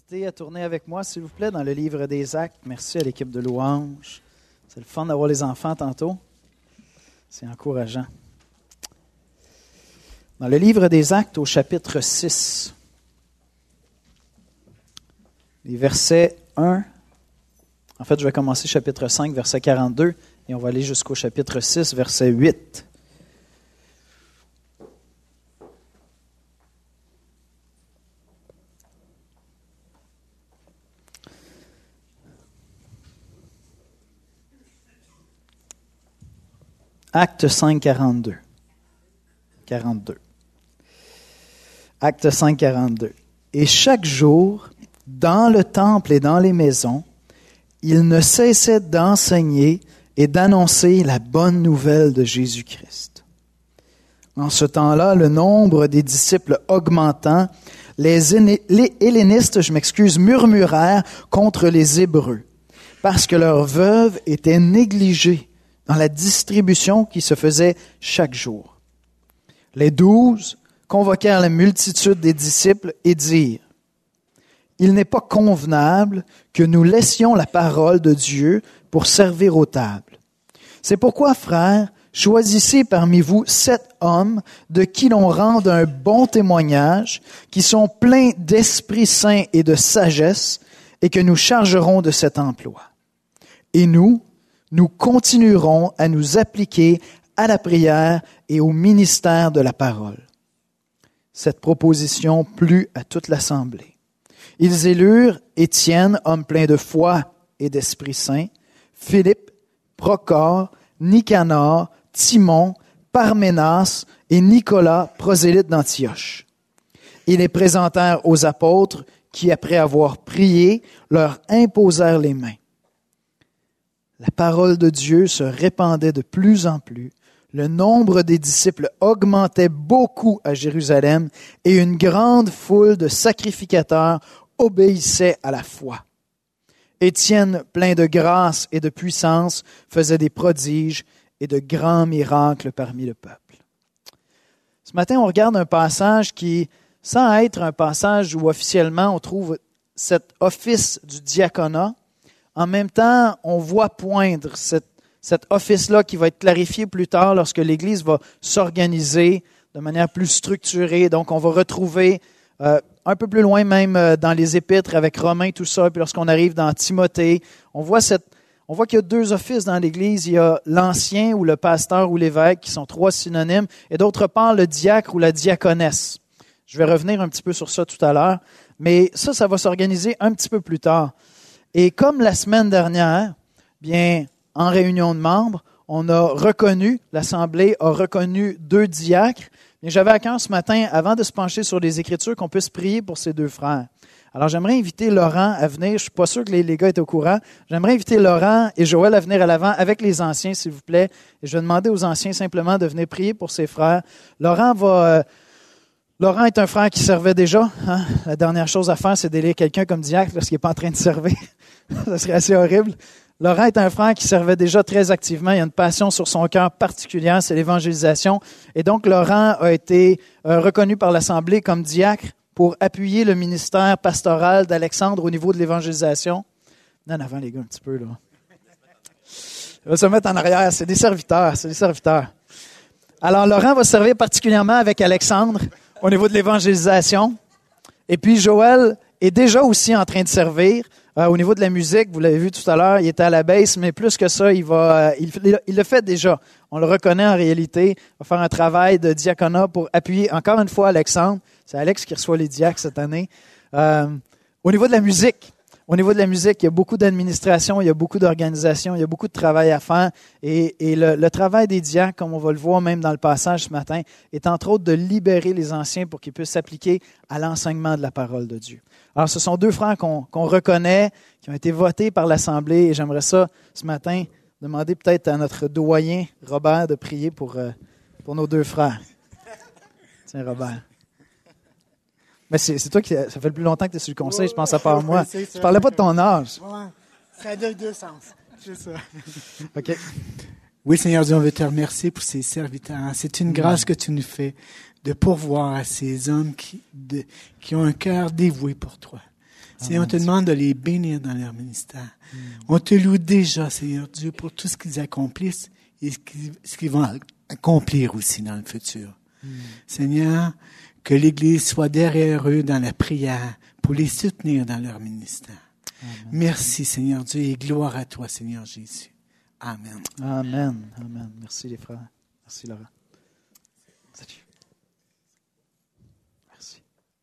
inviter à tourner avec moi, s'il vous plaît, dans le livre des Actes. Merci à l'équipe de louanges. C'est le fun d'avoir les enfants tantôt. C'est encourageant. Dans le livre des Actes, au chapitre 6, les versets 1, en fait, je vais commencer chapitre 5, verset 42, et on va aller jusqu'au chapitre 6, verset 8. Acte 5, 42. 42. Acte 5, 42. Et chaque jour, dans le temple et dans les maisons, il ne cessait d'enseigner et d'annoncer la bonne nouvelle de Jésus-Christ. En ce temps-là, le nombre des disciples augmentant, les hellénistes, murmurèrent contre les Hébreux, parce que leurs veuves étaient négligées dans la distribution qui se faisait chaque jour. Les 12 convoquèrent la multitude des disciples et dirent: « Il n'est pas convenable que nous laissions la parole de Dieu pour servir aux tables. C'est pourquoi, frères, choisissez parmi vous 7 hommes de qui l'on rende un bon témoignage, qui sont pleins d'Esprit Saint et de sagesse, et que nous chargerons de cet emploi. Et nous continuerons à nous appliquer à la prière et au ministère de la parole. » Cette proposition plut à toute l'assemblée. Ils élurent Étienne, homme plein de foi et d'Esprit Saint, Philippe, Procore, Nicanor, Timon, Parménas et Nicolas, prosélyte d'Antioche. Ils les présentèrent aux apôtres qui, après avoir prié, leur imposèrent les mains. La parole de Dieu se répandait de plus en plus. Le nombre des disciples augmentait beaucoup à Jérusalem et une grande foule de sacrificateurs obéissait à la foi. Étienne, plein de grâce et de puissance, faisait des prodiges et de grands miracles parmi le peuple. Ce matin, on regarde un passage qui, sans être un passage où officiellement on trouve cet office du diaconat, en même temps, on voit poindre cet office-là qui va être clarifié plus tard lorsque l'Église va s'organiser de manière plus structurée. Donc, on va retrouver un peu plus loin même dans les Épîtres avec Romains, tout ça. Puis lorsqu'on arrive dans Timothée, on voit qu'il y a 2 offices dans l'Église. Il y a l'ancien ou le pasteur ou l'évêque qui sont 3 synonymes. Et d'autre part, le diacre ou la diaconesse. Je vais revenir un petit peu sur ça tout à l'heure. Mais ça va s'organiser un petit peu plus tard. Et comme la semaine dernière, bien, en réunion de membres, l'Assemblée a reconnu 2 diacres. Et j'avais à cœur ce matin, avant de se pencher sur les Écritures, qu'on puisse prier pour ces 2 frères. Alors j'aimerais inviter Laurent à venir. Je ne suis pas sûr que les gars étaient au courant. J'aimerais inviter Laurent et Joël à venir à l'avant avec les anciens, s'il vous plaît. Et je vais demander aux anciens simplement de venir prier pour ses frères. Laurent est un frère qui servait déjà. Hein? La dernière chose à faire, c'est d'élire quelqu'un comme diacre lorsqu'il n'est pas en train de servir. Ça serait assez horrible. Laurent est un frère qui servait déjà très activement. Il y a une passion sur son cœur particulière, c'est l'évangélisation. Et donc, Laurent a été reconnu par l'Assemblée comme diacre pour appuyer le ministère pastoral d'Alexandre au niveau de l'évangélisation. En avant, les gars, un petit peu, là. Il va se mettre en arrière. C'est des serviteurs. Alors, Laurent va servir particulièrement avec Alexandre au niveau de l'évangélisation. Et puis, Joël est déjà aussi en train de servir. Au niveau de la musique, vous l'avez vu tout à l'heure, il était à la baisse, mais plus que ça, il le fait déjà. On le reconnaît en réalité. Il va faire un travail de diaconat pour appuyer encore une fois Alexandre. C'est Alex qui reçoit les diacres cette année. Au niveau de la musique, il y a beaucoup d'administration, il y a beaucoup d'organisation, il y a beaucoup de travail à faire. Et le travail des diacres, comme on va le voir même dans le passage ce matin, est entre autres de libérer les anciens pour qu'ils puissent s'appliquer à l'enseignement de la parole de Dieu. Alors, ce sont 2 frères qu'on reconnaît, qui ont été votés par l'Assemblée. Et j'aimerais ça, ce matin, demander peut-être à notre doyen, Robert, de prier pour nos 2 frères. Tiens, Robert. Mais c'est toi qui... Ça fait le plus longtemps que tu es sur le conseil, je pense, à part moi. Je parlais pas de ton âge. Ouais, ça a 2 sens. C'est ça. OK. Oui, Seigneur Dieu, on veut te remercier pour ces serviteurs. C'est une grâce que tu nous fais de pourvoir à ces hommes qui ont un cœur dévoué pour toi. Seigneur, on te demande de les bénir dans leur ministère. On te loue déjà, Seigneur Dieu, pour tout ce qu'ils accomplissent et ce qu'ils vont accomplir aussi dans le futur. Seigneur, que l'Église soit derrière eux dans la prière pour les soutenir dans leur ministère. Amen. Merci, Seigneur Dieu, et gloire à toi, Seigneur Jésus. Amen. Amen. Amen. Merci les frères. Merci Laurent. Salut. Merci.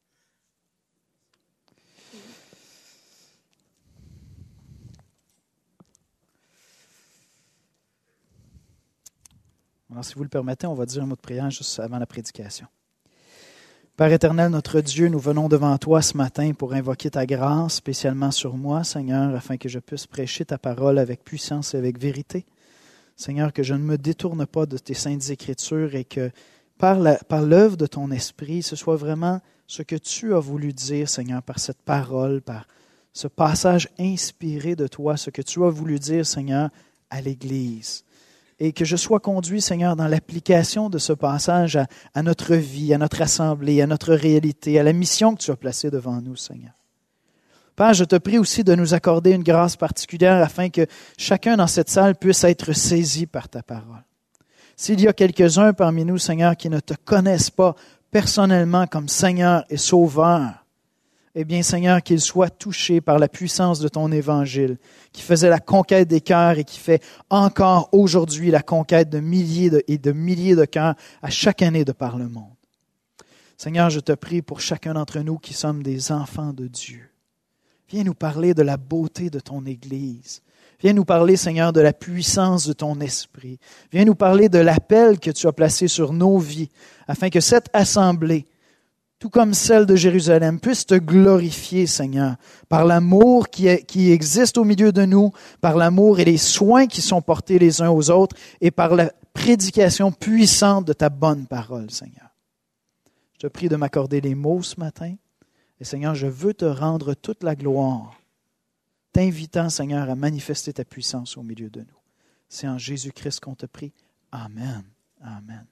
Alors, si vous le permettez, on va dire un mot de prière juste avant la prédication. Père éternel, notre Dieu, nous venons devant toi ce matin pour invoquer ta grâce, spécialement sur moi, Seigneur, afin que je puisse prêcher ta parole avec puissance et avec vérité. Seigneur, que je ne me détourne pas de tes saintes Écritures et que par l'œuvre de ton Esprit, ce soit vraiment ce que tu as voulu dire, Seigneur, par cette parole, par ce passage inspiré de toi, ce que tu as voulu dire, Seigneur, à l'Église. Et que je sois conduit, Seigneur, dans l'application de ce passage à notre vie, à notre assemblée, à notre réalité, à la mission que tu as placée devant nous, Seigneur. Père, je te prie aussi de nous accorder une grâce particulière afin que chacun dans cette salle puisse être saisi par ta parole. S'il y a quelques-uns parmi nous, Seigneur, qui ne te connaissent pas personnellement comme Seigneur et Sauveur, eh bien, Seigneur, qu'ils soient touchés par la puissance de ton Évangile, qui faisait la conquête des cœurs et qui fait encore aujourd'hui la conquête de milliers de cœurs à chaque année de par le monde. Seigneur, je te prie pour chacun d'entre nous qui sommes des enfants de Dieu. Viens nous parler de la beauté de ton Église. Viens nous parler, Seigneur, de la puissance de ton Esprit. Viens nous parler de l'appel que tu as placé sur nos vies, afin que cette assemblée, tout comme celle de Jérusalem, puisse te glorifier, Seigneur, par l'amour qui existe au milieu de nous, par l'amour et les soins qui sont portés les uns aux autres, et par la prédication puissante de ta bonne parole, Seigneur. Je te prie de m'accorder les mots ce matin, et Seigneur, je veux te rendre toute la gloire, t'invitant, Seigneur, à manifester ta puissance au milieu de nous. C'est en Jésus-Christ qu'on te prie. Amen. Amen.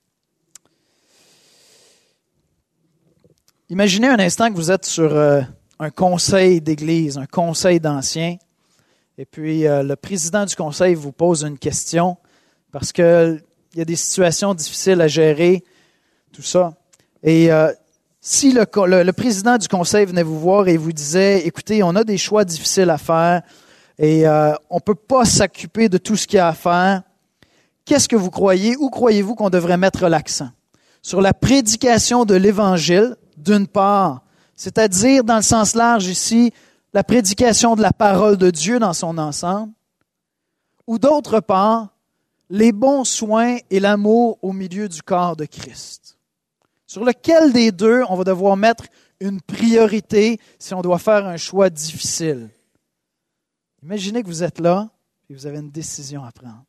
Imaginez un instant que vous êtes sur un conseil d'église, un conseil d'anciens, et puis le président du conseil vous pose une question parce qu'il y a des situations difficiles à gérer, tout ça. Et si le président du conseil venait vous voir et vous disait, écoutez, on a des choix difficiles à faire et on ne peut pas s'occuper de tout ce qu'il y a à faire, qu'est-ce que vous croyez? Où croyez-vous qu'on devrait mettre l'accent? Sur la prédication de l'Évangile, d'une part, c'est-à-dire dans le sens large ici, la prédication de la parole de Dieu dans son ensemble, ou d'autre part, les bons soins et l'amour au milieu du corps de Christ. Sur lequel des deux on va devoir mettre une priorité si on doit faire un choix difficile? Imaginez que vous êtes là et vous avez une décision à prendre.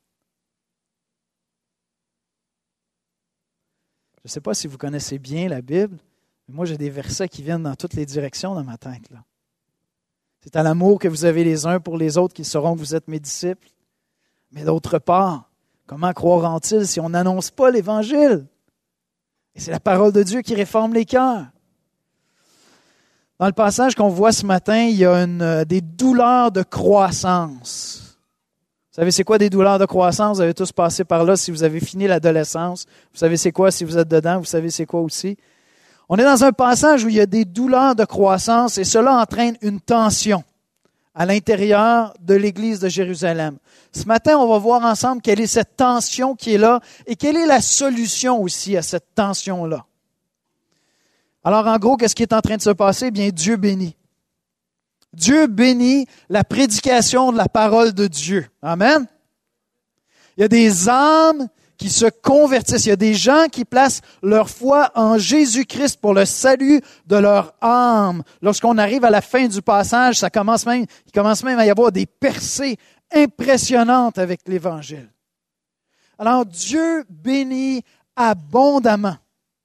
Je ne sais pas si vous connaissez bien la Bible, mais moi j'ai des versets qui viennent dans toutes les directions dans ma tête, là. C'est à l'amour que vous avez les uns pour les autres qu'ils sauront que vous êtes mes disciples. Mais d'autre part, comment croiront-ils si on n'annonce pas l'Évangile? Et c'est la parole de Dieu qui réforme les cœurs. Dans le passage qu'on voit ce matin, il y a des douleurs de croissance. Vous savez c'est quoi des douleurs de croissance? Vous avez tous passé par là si vous avez fini l'adolescence. Vous savez c'est quoi si vous êtes dedans? Vous savez c'est quoi aussi? On est dans un passage où il y a des douleurs de croissance et cela entraîne une tension à l'intérieur de l'Église de Jérusalem. Ce matin, on va voir ensemble quelle est cette tension qui est là et quelle est la solution aussi à cette tension-là. Alors, en gros, qu'est-ce qui est en train de se passer? Eh bien, Dieu bénit. Dieu bénit la prédication de la parole de Dieu. Amen. Il y a des âmes qui se convertissent. Il y a des gens qui placent leur foi en Jésus-Christ pour le salut de leur âme. Lorsqu'on arrive à la fin du passage, il commence même à y avoir des percées impressionnantes avec l'Évangile. Alors, Dieu bénit abondamment.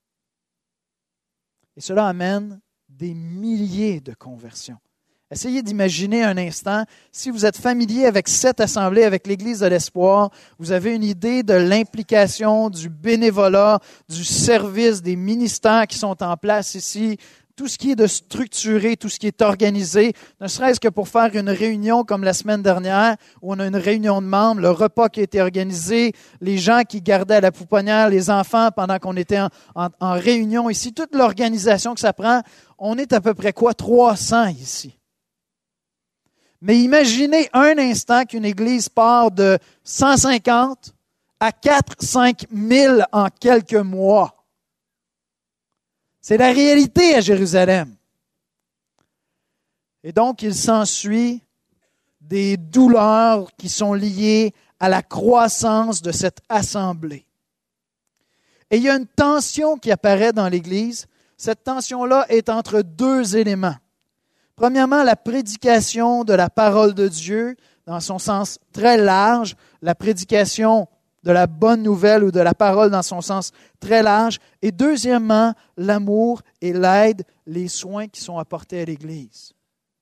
Et cela amène des milliers de conversions. Essayez d'imaginer un instant, si vous êtes familier avec cette assemblée, avec l'Église de l'Espoir, vous avez une idée de l'implication, du bénévolat, du service, des ministères qui sont en place ici, tout ce qui est de structuré, tout ce qui est organisé, ne serait-ce que pour faire une réunion comme la semaine dernière, où on a une réunion de membres, le repas qui a été organisé, les gens qui gardaient à la pouponnière, les enfants pendant qu'on était en réunion ici, toute l'organisation que ça prend, on est à peu près 300 ici. Mais imaginez un instant qu'une église part de 150 à 4-5 000 en quelques mois. C'est la réalité à Jérusalem. Et donc, il s'ensuit des douleurs qui sont liées à la croissance de cette assemblée. Et il y a une tension qui apparaît dans l'Église. Cette tension-là est entre deux éléments. Premièrement, la prédication de la parole de Dieu, dans son sens très large, la prédication de la bonne nouvelle ou de la parole dans son sens très large. Et deuxièmement, l'amour et l'aide, les soins qui sont apportés à l'Église.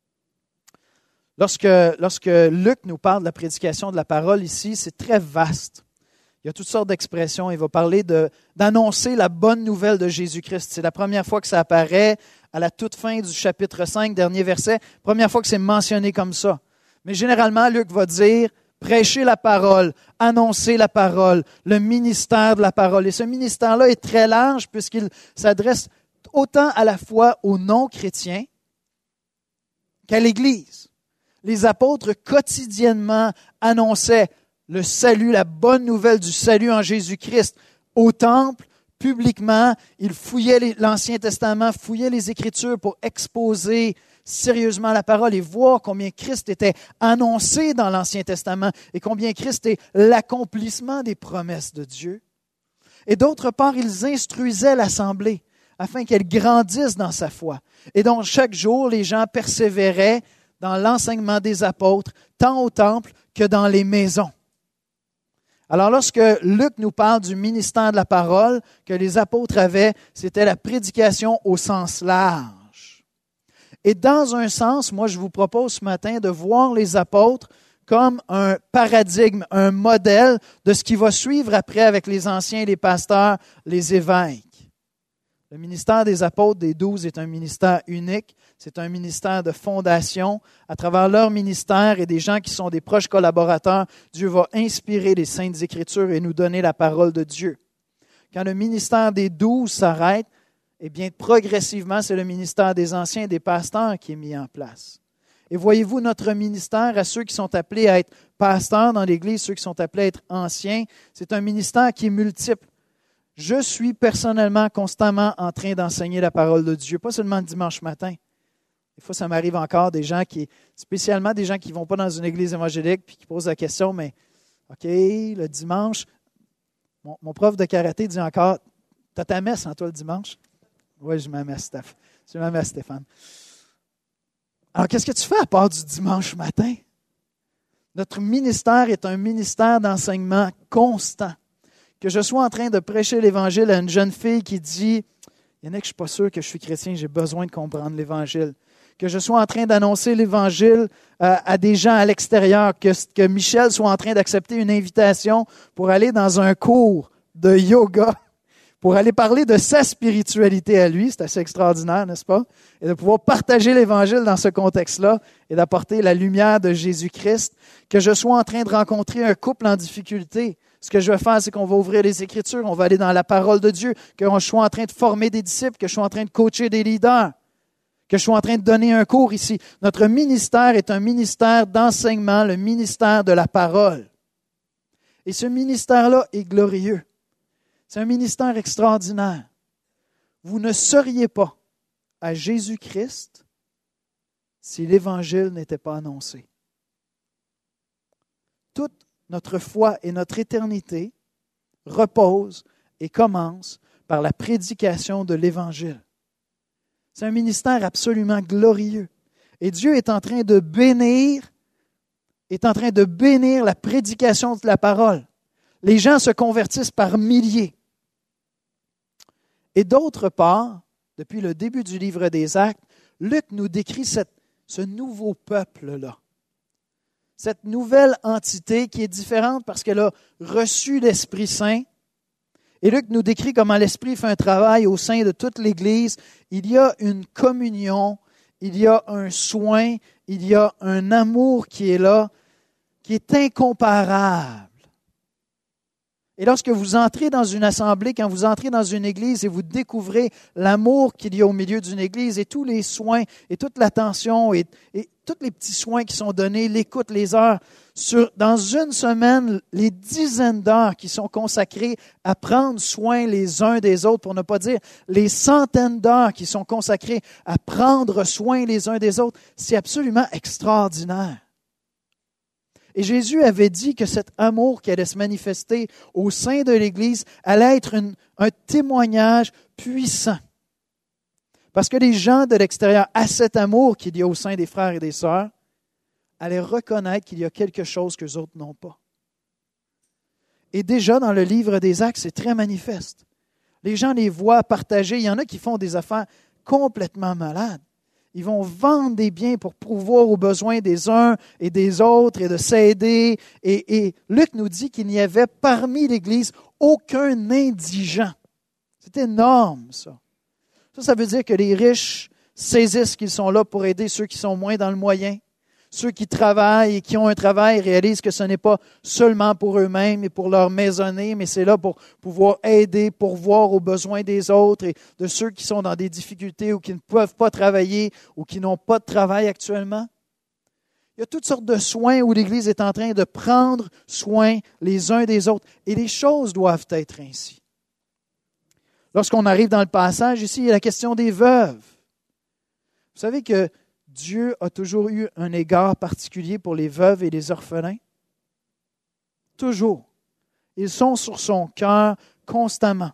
Lorsque Luc nous parle de la prédication de la parole ici, c'est très vaste. Il y a toutes sortes d'expressions. Il va parler d'annoncer la bonne nouvelle de Jésus-Christ. C'est la première fois que ça apparaît à la toute fin du chapitre 5, dernier verset. Première fois que c'est mentionné comme ça. Mais généralement, Luc va dire prêcher la parole, annoncer la parole, le ministère de la parole. Et ce ministère-là est très large puisqu'il s'adresse autant à la fois aux non-chrétiens qu'à l'Église. Les apôtres quotidiennement annonçaient le salut, la bonne nouvelle du salut en Jésus-Christ au temple, publiquement. Ils fouillaient l'Ancien Testament, fouillaient les Écritures pour exposer sérieusement la parole et voir combien Christ était annoncé dans l'Ancien Testament et combien Christ est l'accomplissement des promesses de Dieu. Et d'autre part, ils instruisaient l'assemblée afin qu'elle grandisse dans sa foi. Et donc, chaque jour, les gens persévéraient dans l'enseignement des apôtres, tant au temple que dans les maisons. Alors, lorsque Luc nous parle du ministère de la parole que les apôtres avaient, c'était la prédication au sens large. Et dans un sens, moi, je vous propose ce matin de voir les apôtres comme un paradigme, un modèle de ce qui va suivre après avec les anciens, les pasteurs, les évêques. Le ministère des apôtres, des 12, est un ministère unique. C'est un ministère de fondation. À travers leur ministère et des gens qui sont des proches collaborateurs, Dieu va inspirer les Saintes Écritures et nous donner la parole de Dieu. Quand le ministère des 12 s'arrête, eh bien, progressivement, c'est le ministère des anciens et des pasteurs qui est mis en place. Et voyez-vous, notre ministère à ceux qui sont appelés à être pasteurs dans l'Église, ceux qui sont appelés à être anciens, c'est un ministère qui est multiple. Je suis personnellement constamment en train d'enseigner la parole de Dieu, pas seulement le dimanche matin. Des fois, ça m'arrive encore spécialement des gens qui ne vont pas dans une église évangélique puis qui posent la question, mais OK, le dimanche, mon prof de karaté dit encore, t'as ta messe, toi, le dimanche? Oui, je m'amesse, Stéphane. Alors, qu'est-ce que tu fais à part du dimanche matin? Notre ministère est un ministère d'enseignement constant. Que je sois en train de prêcher l'Évangile à une jeune fille qui dit « Il y en a que je ne suis pas sûr que je suis chrétien, j'ai besoin de comprendre l'Évangile. » Que je sois en train d'annoncer l'Évangile à des gens à l'extérieur, que Michel soit en train d'accepter une invitation pour aller dans un cours de yoga, pour aller parler de sa spiritualité à lui, c'est assez extraordinaire, n'est-ce pas? Et de pouvoir partager l'Évangile dans ce contexte-là et d'apporter la lumière de Jésus-Christ. Que je sois en train de rencontrer un couple en difficulté. Ce que je vais faire, c'est qu'on va ouvrir les Écritures, on va aller dans la parole de Dieu, que je sois en train de former des disciples, que je sois en train de coacher des leaders, que je sois en train de donner un cours ici. Notre ministère est un ministère d'enseignement, le ministère de la parole. Et ce ministère-là est glorieux. C'est un ministère extraordinaire. Vous ne seriez pas à Jésus-Christ si l'Évangile n'était pas annoncé. Toute notre foi et notre éternité reposent et commencent par la prédication de l'Évangile. C'est un ministère absolument glorieux. Et Dieu est en train de bénir la prédication de la parole. Les gens se convertissent par milliers. Et d'autre part, depuis le début du livre des Actes, Luc nous décrit ce nouveau peuple-là. Cette nouvelle entité qui est différente parce qu'elle a reçu l'Esprit Saint Et Luc nous décrit comment l'Esprit fait un travail au sein de toute l'Église. Il y a une communion, il y a un soin, il y a un amour qui est là, qui est incomparable. Et lorsque vous entrez dans une assemblée, quand vous entrez dans une église et vous découvrez l'amour qu'il y a au milieu d'une église et tous les soins et toute l'attention et tous les petits soins qui sont donnés, l'écoute, les heures, dans une semaine, les dizaines d'heures qui sont consacrées à prendre soin les uns des autres, pour ne pas dire les centaines d'heures qui sont consacrées à prendre soin les uns des autres, c'est absolument extraordinaire. Et Jésus avait dit que cet amour qui allait se manifester au sein de l'Église allait être un témoignage puissant. Parce que les gens de l'extérieur, à cet amour qu'il y a au sein des frères et des sœurs, allaient reconnaître qu'il y a quelque chose qu'eux autres n'ont pas. Et déjà dans le livre des Actes, c'est très manifeste. Les gens les voient partager. Il y en a qui font des affaires complètement malades. Ils vont vendre des biens pour pourvoir aux besoins des uns et des autres et de s'aider. Et Luc nous dit qu'il n'y avait parmi l'Église aucun indigent. C'est énorme, ça. Ça veut dire que les riches saisissent qu'ils sont là pour aider ceux qui sont moins dans le moyen. Ceux qui travaillent et qui ont un travail réalisent que ce n'est pas seulement pour eux-mêmes et pour leur maisonnée, mais c'est là pour pouvoir aider, pourvoir aux besoins des autres et de ceux qui sont dans des difficultés ou qui ne peuvent pas travailler ou qui n'ont pas de travail actuellement. Il y a toutes sortes de soins où l'Église est en train de prendre soin les uns des autres. Et les choses doivent être ainsi. Lorsqu'on arrive dans le passage, ici, il y a la question des veuves. Vous savez que Dieu a toujours eu un égard particulier pour les veuves et les orphelins. Toujours. Ils sont sur son cœur constamment.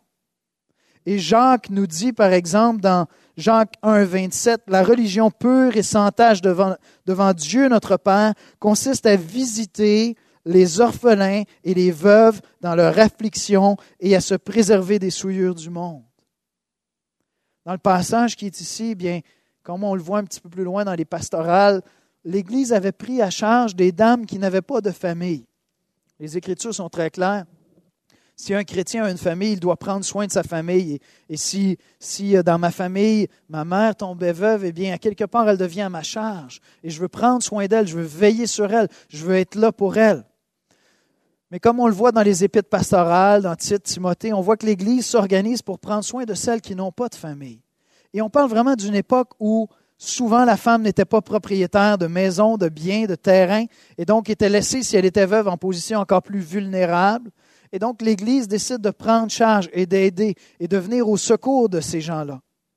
Et Jacques nous dit, par exemple, dans Jacques 1, 27, « La religion pure et sans tache devant Dieu notre Père consiste à visiter les orphelins et les veuves dans leur affliction et à se préserver des souillures du monde. » Dans le passage qui est ici, bien, comme on le voit un petit peu plus loin dans les pastorales, l'Église avait pris à charge des dames qui n'avaient pas de famille. Les Écritures sont très claires. Si un chrétien a une famille, il doit prendre soin de sa famille. Et si dans ma famille, ma mère tombait veuve, eh bien, à quelque part, elle devient à ma charge. Et je veux prendre soin d'elle, je veux veiller sur elle, je veux être là pour elle. Mais comme on le voit dans les épîtres pastorales, dans Tite, Timothée, on voit que l'Église s'organise pour prendre soin de celles qui n'ont pas de famille. Et on parle vraiment d'une époque où souvent la femme n'était pas propriétaire de maison, de biens, de terrain, et donc était laissée, si elle était veuve, en position encore plus vulnérable. Et donc l'Église décide de prendre charge et d'aider et de venir au secours de ces gens-là.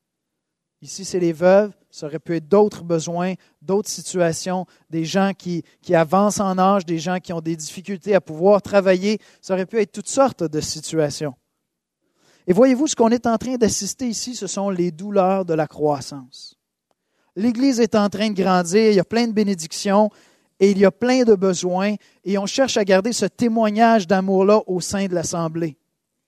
Ici, c'est les veuves, ça aurait pu être d'autres besoins, d'autres situations, des gens qui avancent en âge, des gens qui ont des difficultés à pouvoir travailler, ça aurait pu être toutes sortes de situations. Et voyez-vous, ce qu'on est en train d'assister ici, ce sont les douleurs de la croissance. L'Église est en train de grandir, il y a plein de bénédictions et il y a plein de besoins et on cherche à garder ce témoignage d'amour-là au sein de l'Assemblée.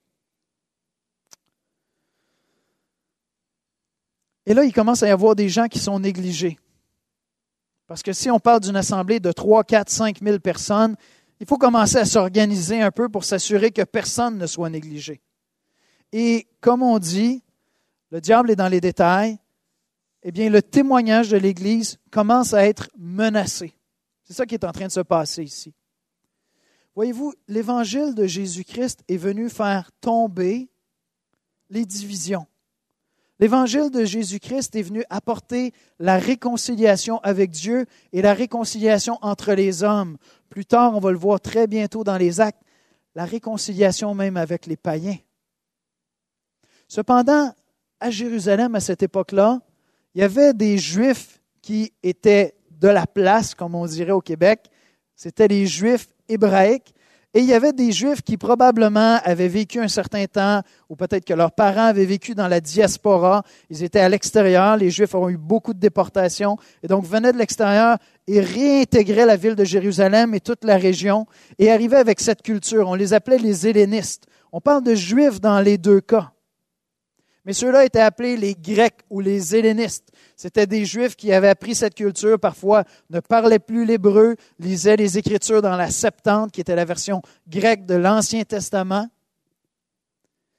Et là, il commence à y avoir des gens qui sont négligés. Parce que si on parle d'une assemblée de 3, 4, 5 000 personnes, il faut commencer à s'organiser un peu pour s'assurer que personne ne soit négligé. Et comme on dit, le diable est dans les détails, eh bien, le témoignage de l'Église commence à être menacé. C'est ça qui est en train de se passer ici. Voyez-vous, l'Évangile de Jésus-Christ est venu faire tomber les divisions. L'Évangile de Jésus-Christ est venu apporter la réconciliation avec Dieu et la réconciliation entre les hommes. Plus tard, on va le voir très bientôt dans les Actes, la réconciliation même avec les païens. Cependant, à Jérusalem, à cette époque-là, il y avait des Juifs qui étaient de la place, comme on dirait au Québec. C'était les Juifs hébraïques. Et il y avait des Juifs qui probablement avaient vécu un certain temps, ou peut-être que leurs parents avaient vécu dans la diaspora. Ils étaient à l'extérieur. Les Juifs ont eu beaucoup de déportations. Et donc, venaient de l'extérieur et réintégraient la ville de Jérusalem et toute la région et arrivaient avec cette culture. On les appelait les hellénistes. On parle de Juifs dans les deux cas. Mais ceux-là étaient appelés les Grecs ou les hellénistes. C'était des Juifs qui avaient appris cette culture, parfois ne parlaient plus l'hébreu, lisaient les Écritures dans la Septante, qui était la version grecque de l'Ancien Testament.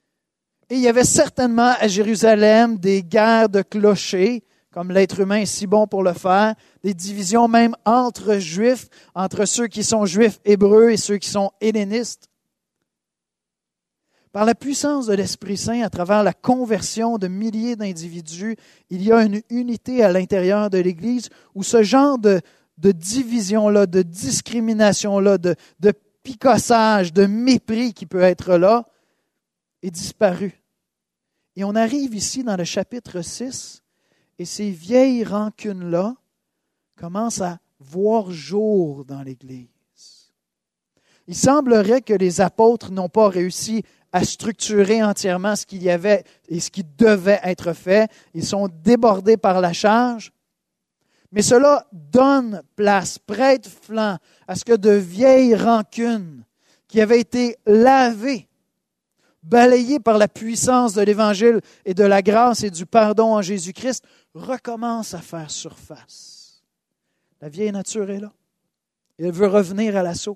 Et il y avait certainement à Jérusalem des guerres de clochers, comme l'être humain est si bon pour le faire, des divisions même entre juifs, entre ceux qui sont juifs hébreux et ceux qui sont hellénistes. Par la puissance de l'Esprit Saint, à travers la conversion de milliers d'individus, il y a une unité à l'intérieur de l'Église où ce genre de division-là, de discrimination-là, de picossage, de mépris qui peut être là, est disparu. Et on arrive ici dans le chapitre 6, et ces vieilles rancunes-là commencent à voir jour dans l'Église. Il semblerait que les apôtres n'ont pas réussi à structurer entièrement ce qu'il y avait et ce qui devait être fait. Ils sont débordés par la charge. Mais cela donne place, prête flanc à ce que de vieilles rancunes qui avaient été lavées, balayées par la puissance de l'Évangile et de la grâce et du pardon en Jésus-Christ, recommencent à faire surface. La vieille nature est là. Elle veut revenir à l'assaut.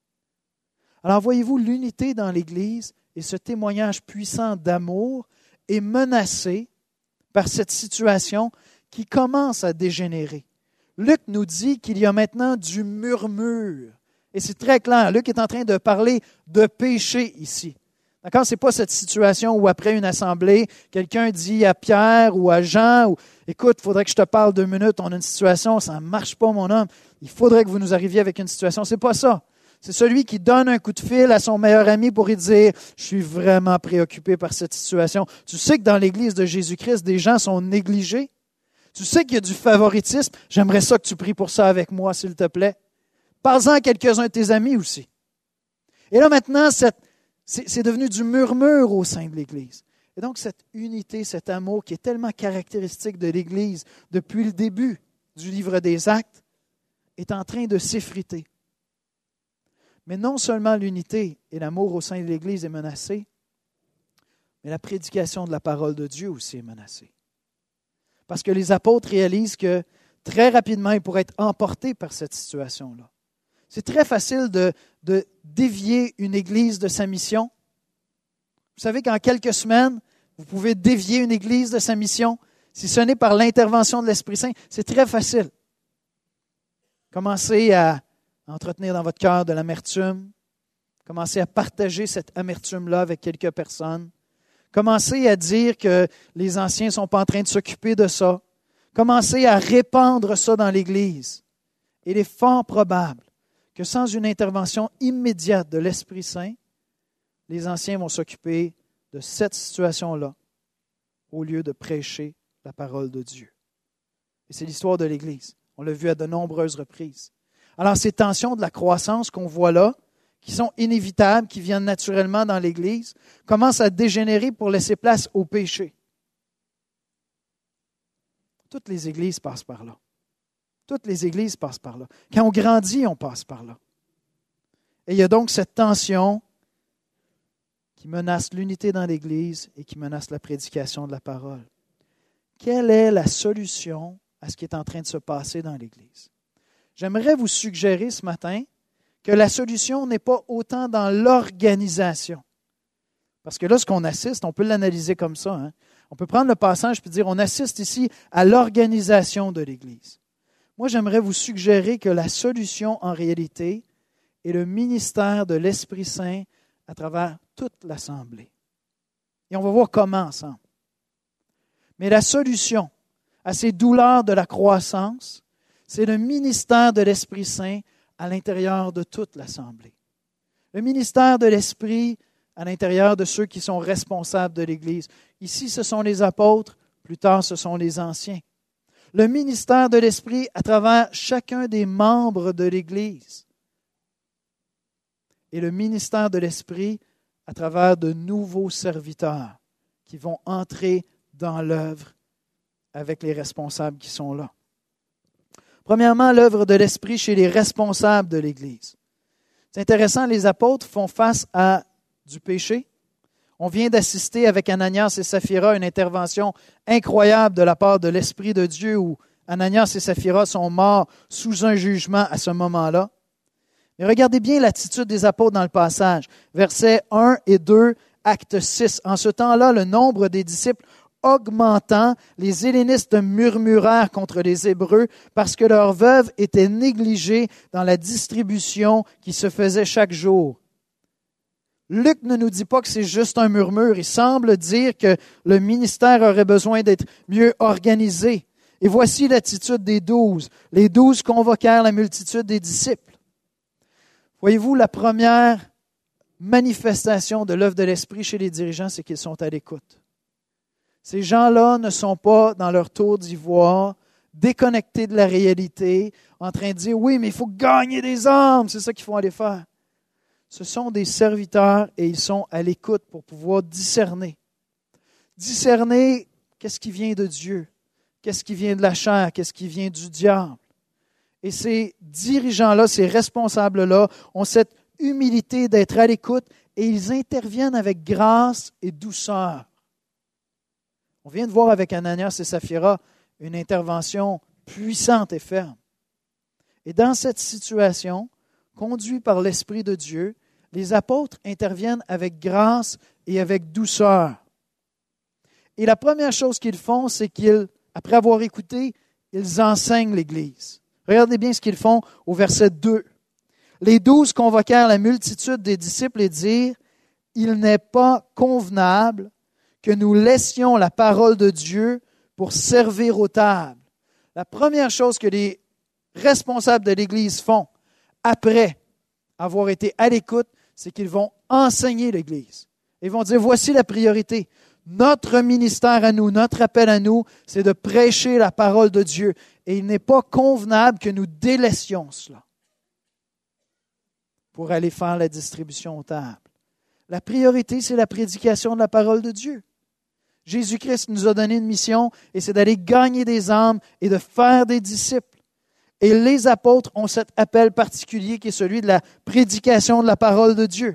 Alors voyez-vous, l'unité dans l'Église et ce témoignage puissant d'amour est menacé par cette situation qui commence à dégénérer. Luc nous dit qu'il y a maintenant du murmure. Et c'est très clair. Luc est en train de parler de péché ici. D'accord? Ce n'est pas cette situation où après une assemblée, quelqu'un dit à Pierre ou à Jean, écoute, il faudrait que je te parle 2 minutes, on a une situation, ça ne marche pas mon homme, il faudrait que vous nous arriviez avec une situation. Ce n'est pas ça. C'est celui qui donne un coup de fil à son meilleur ami pour lui dire « Je suis vraiment préoccupé par cette situation. » Tu sais que dans l'Église de Jésus-Christ, des gens sont négligés. Tu sais qu'il y a du favoritisme. J'aimerais ça que tu pries pour ça avec moi, s'il te plaît. Parle-en à quelques-uns de tes amis aussi. Et là maintenant, c'est devenu du murmure au sein de l'Église. Et donc cette unité, cet amour qui est tellement caractéristique de l'Église depuis le début du livre des Actes, est en train de s'effriter. Mais non seulement l'unité et l'amour au sein de l'Église est menacé, mais la prédication de la parole de Dieu aussi est menacée. Parce que les apôtres réalisent que très rapidement, ils pourraient être emportés par cette situation-là. C'est très facile de dévier une Église de sa mission. Vous savez qu'en quelques semaines, vous pouvez dévier une Église de sa mission. Si ce n'est par l'intervention de l'Esprit Saint, c'est très facile. Commencez à entretenir dans votre cœur de l'amertume. Commencez à partager cette amertume-là avec quelques personnes. Commencez à dire que les anciens ne sont pas en train de s'occuper de ça. Commencez à répandre ça dans l'Église. Il est fort probable que sans une intervention immédiate de l'Esprit Saint, les anciens vont s'occuper de cette situation-là au lieu de prêcher la parole de Dieu. Et c'est l'histoire de l'Église. On l'a vu à de nombreuses reprises. Alors, ces tensions de la croissance qu'on voit là, qui sont inévitables, qui viennent naturellement dans l'Église, commencent à dégénérer pour laisser place au péché. Toutes les églises passent par là. Toutes les églises passent par là. Quand on grandit, on passe par là. Et il y a donc cette tension qui menace l'unité dans l'Église et qui menace la prédication de la parole. Quelle est la solution à ce qui est en train de se passer dans l'Église? J'aimerais vous suggérer ce matin que la solution n'est pas autant dans l'organisation. Parce que là, ce qu'on assiste, on peut l'analyser comme ça. Hein? On peut prendre le passage et dire, on assiste ici à l'organisation de l'Église. Moi, j'aimerais vous suggérer que la solution, en réalité, est le ministère de l'Esprit Saint à travers toute l'Assemblée. Et on va voir comment ensemble. Mais la solution à ces douleurs de la croissance, c'est le ministère de l'Esprit Saint à l'intérieur de toute l'Assemblée. Le ministère de l'Esprit à l'intérieur de ceux qui sont responsables de l'Église. Ici, ce sont les apôtres, plus tard, ce sont les anciens. Le ministère de l'Esprit à travers chacun des membres de l'Église. Et le ministère de l'Esprit à travers de nouveaux serviteurs qui vont entrer dans l'œuvre avec les responsables qui sont là. Premièrement, l'œuvre de l'Esprit chez les responsables de l'Église. C'est intéressant, les apôtres font face à du péché. On vient d'assister avec Ananias et Saphira à une intervention incroyable de la part de l'Esprit de Dieu où Ananias et Saphira sont morts sous un jugement à ce moment-là. Mais regardez bien l'attitude des apôtres dans le passage. Versets 1 et 2, Acte 6. En ce temps-là, le nombre des disciples augmentant, les Hellénistes murmurèrent contre les Hébreux parce que leurs veuves étaient négligées dans la distribution qui se faisait chaque jour. Luc ne nous dit pas que c'est juste un murmure. Il semble dire que le ministère aurait besoin d'être mieux organisé. Et voici l'attitude des 12. Les 12 convoquèrent la multitude des disciples. Voyez-vous, la première manifestation de l'œuvre de l'Esprit chez les dirigeants, c'est qu'ils sont à l'écoute. Ces gens-là ne sont pas dans leur tour d'ivoire, déconnectés de la réalité, en train de dire « Oui, mais il faut gagner des âmes, c'est ça qu'il faut aller faire. » Ce sont des serviteurs et ils sont à l'écoute pour pouvoir discerner. Discerner qu'est-ce qui vient de Dieu, qu'est-ce qui vient de la chair, qu'est-ce qui vient du diable. Et ces dirigeants-là, ces responsables-là ont cette humilité d'être à l'écoute et ils interviennent avec grâce et douceur. On vient de voir avec Ananias et Saphira une intervention puissante et ferme. Et dans cette situation, conduits par l'Esprit de Dieu, les apôtres interviennent avec grâce et avec douceur. Et la première chose qu'ils font, c'est qu'ils, après avoir écouté, ils enseignent l'Église. Regardez bien ce qu'ils font au verset 2. Les 12 convoquèrent la multitude des disciples et dirent « Il n'est pas convenable que nous laissions la parole de Dieu pour servir aux tables. » La première chose que les responsables de l'Église font après avoir été à l'écoute, c'est qu'ils vont enseigner l'Église. Ils vont dire, voici la priorité. Notre ministère à nous, notre appel à nous, c'est de prêcher la parole de Dieu. Et il n'est pas convenable que nous délaissions cela pour aller faire la distribution aux tables. La priorité, c'est la prédication de la parole de Dieu. Jésus-Christ nous a donné une mission et c'est d'aller gagner des âmes et de faire des disciples. Et les apôtres ont cet appel particulier qui est celui de la prédication de la parole de Dieu.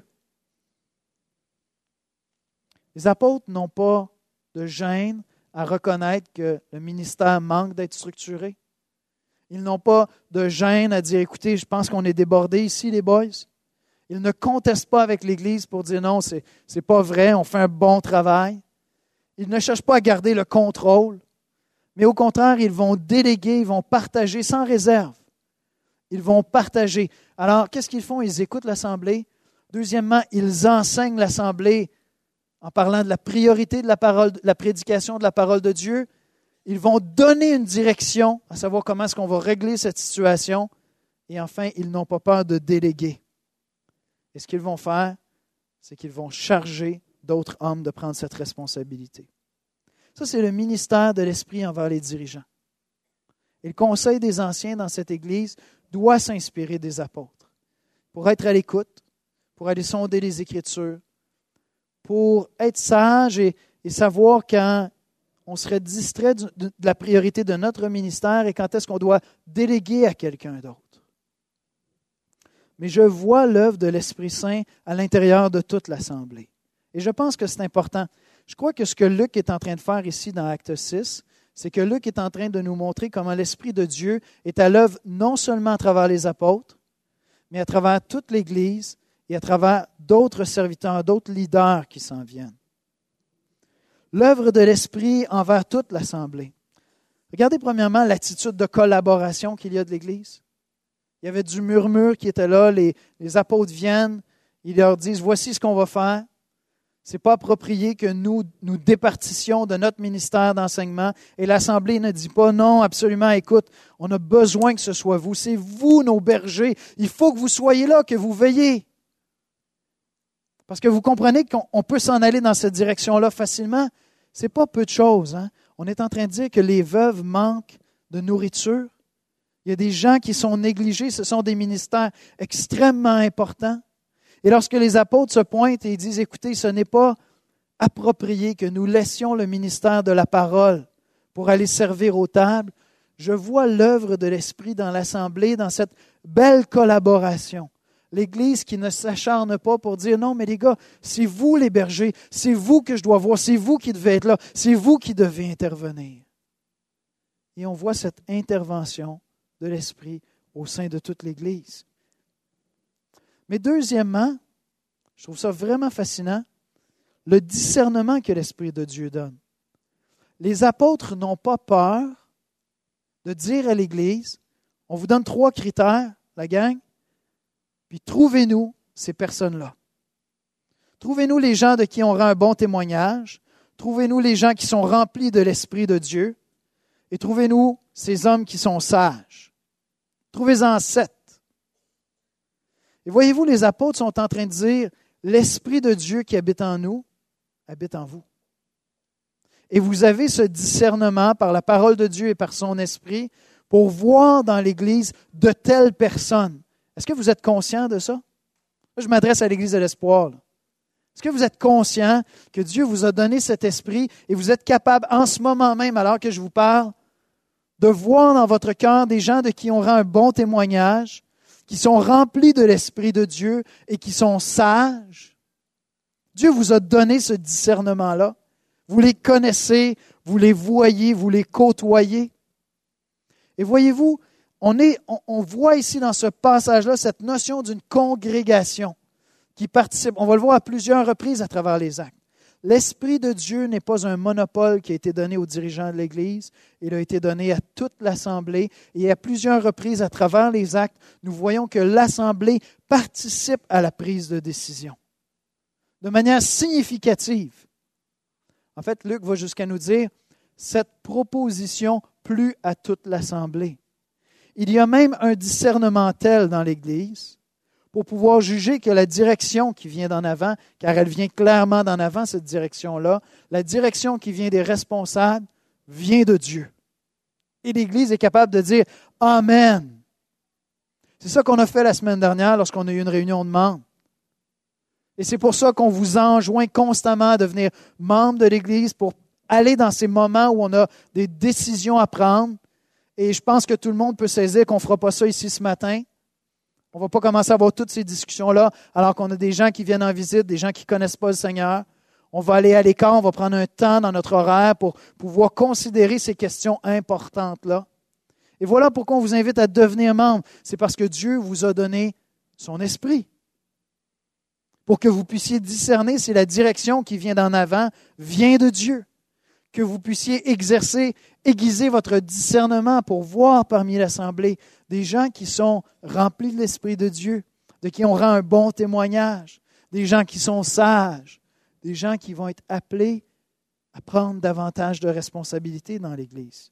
Les apôtres n'ont pas de gêne à reconnaître que le ministère manque d'être structuré. Ils n'ont pas de gêne à dire, écoutez, je pense qu'on est débordés ici, les boys. Ils ne contestent pas avec l'Église pour dire non, c'est pas vrai, on fait un bon travail. Ils ne cherchent pas à garder le contrôle, mais au contraire, ils vont déléguer, ils vont partager sans réserve. Ils vont partager. Alors, qu'est-ce qu'ils font? Ils écoutent l'Assemblée. Deuxièmement, ils enseignent l'Assemblée en parlant de la priorité de la parole, de la prédication de la parole de Dieu. Ils vont donner une direction, à savoir comment est-ce qu'on va régler cette situation. Et enfin, ils n'ont pas peur de déléguer. Et ce qu'ils vont faire, c'est qu'ils vont charger d'autres hommes de prendre cette responsabilité. Ça, c'est le ministère de l'Esprit envers les dirigeants. Et le conseil des anciens dans cette Église doit s'inspirer des apôtres pour être à l'écoute, pour aller sonder les Écritures, pour être sage et savoir quand on serait distrait de la priorité de notre ministère et quand est-ce qu'on doit déléguer à quelqu'un d'autre. Mais je vois l'œuvre de l'Esprit Saint à l'intérieur de toute l'Assemblée. Et je pense que c'est important. Je crois que ce que Luc est en train de faire ici dans Acte 6, c'est que Luc est en train de nous montrer comment l'Esprit de Dieu est à l'œuvre non seulement à travers les apôtres, mais à travers toute l'Église et à travers d'autres serviteurs, d'autres leaders qui s'en viennent. L'œuvre de l'Esprit envers toute l'Assemblée. Regardez premièrement l'attitude de collaboration qu'il y a de l'Église. Il y avait du murmure qui était là, les apôtres viennent, ils leur disent, voici ce qu'on va faire. Ce n'est pas approprié que nous départissions de notre ministère d'enseignement. Et l'Assemblée ne dit pas, non, absolument, écoute, on a besoin que ce soit vous. C'est vous, nos bergers. Il faut que vous soyez là, que vous veillez. Parce que vous comprenez qu'on peut s'en aller dans cette direction-là facilement. Ce n'est pas peu de choses. Hein? On est en train de dire que les veuves manquent de nourriture. Il y a des gens qui sont négligés. Ce sont des ministères extrêmement importants. Et lorsque les apôtres se pointent et disent, écoutez, ce n'est pas approprié que nous laissions le ministère de la parole pour aller servir aux tables, je vois l'œuvre de l'Esprit dans l'Assemblée, dans cette belle collaboration. L'Église qui ne s'acharne pas pour dire, non, mais les gars, c'est vous les bergers, c'est vous que je dois voir, c'est vous qui devez être là, c'est vous qui devez intervenir. Et on voit cette intervention de l'Esprit au sein de toute l'Église. Mais deuxièmement, je trouve ça vraiment fascinant, le discernement que l'Esprit de Dieu donne. Les apôtres n'ont pas peur de dire à l'Église, on vous donne 3 critères, la gang, puis trouvez-nous ces personnes-là. Trouvez-nous les gens de qui on rend un bon témoignage, trouvez-nous les gens qui sont remplis de l'Esprit de Dieu, et trouvez-nous ces hommes qui sont sages. Trouvez-en 7. Et voyez-vous, les apôtres sont en train de dire, l'Esprit de Dieu qui habite en nous, habite en vous. Et vous avez ce discernement par la parole de Dieu et par son Esprit pour voir dans l'Église de telles personnes. Est-ce que vous êtes conscient de ça? Là, je m'adresse à l'Église de l'Espoir. Est-ce que vous êtes conscient que Dieu vous a donné cet esprit et vous êtes capable en ce moment même, alors que je vous parle, de voir dans votre cœur des gens de qui on rend un bon témoignage, qui sont remplis de l'Esprit de Dieu et qui sont sages? Dieu vous a donné ce discernement-là. Vous les connaissez, vous les voyez, vous les côtoyez. Et voyez-vous, on voit ici dans ce passage-là cette notion d'une congrégation qui participe. On va le voir à plusieurs reprises à travers les actes. L'Esprit de Dieu n'est pas un monopole qui a été donné aux dirigeants de l'Église. Il a été donné à toute l'Assemblée. Et à plusieurs reprises à travers les actes, nous voyons que l'Assemblée participe à la prise de décision de manière significative. En fait, Luc va jusqu'à nous dire, cette proposition plut à toute l'Assemblée. Il y a même un discernement tel dans l'Église pour pouvoir juger que la direction qui vient d'en avant, car elle vient clairement d'en avant, cette direction-là, la direction qui vient des responsables vient de Dieu. Et l'Église est capable de dire « Amen ». C'est ça qu'on a fait la semaine dernière lorsqu'on a eu une réunion de membres. Et c'est pour ça qu'on vous enjoint constamment à devenir membre de l'Église pour aller dans ces moments où on a des décisions à prendre. Et je pense que tout le monde peut saisir qu'on ne fera pas ça ici ce matin. On ne va pas commencer à avoir toutes ces discussions-là alors qu'on a des gens qui viennent en visite, des gens qui ne connaissent pas le Seigneur. On va aller à l'écart, on va prendre un temps dans notre horaire pour pouvoir considérer ces questions importantes-là. Et voilà pourquoi on vous invite à devenir membre. C'est parce que Dieu vous a donné son esprit. Pour que vous puissiez discerner si la direction qui vient d'en avant vient de Dieu. Que vous puissiez aiguiser votre discernement pour voir parmi l'Assemblée des gens qui sont remplis de l'Esprit de Dieu, de qui on rend un bon témoignage, des gens qui sont sages, des gens qui vont être appelés à prendre davantage de responsabilités dans l'Église.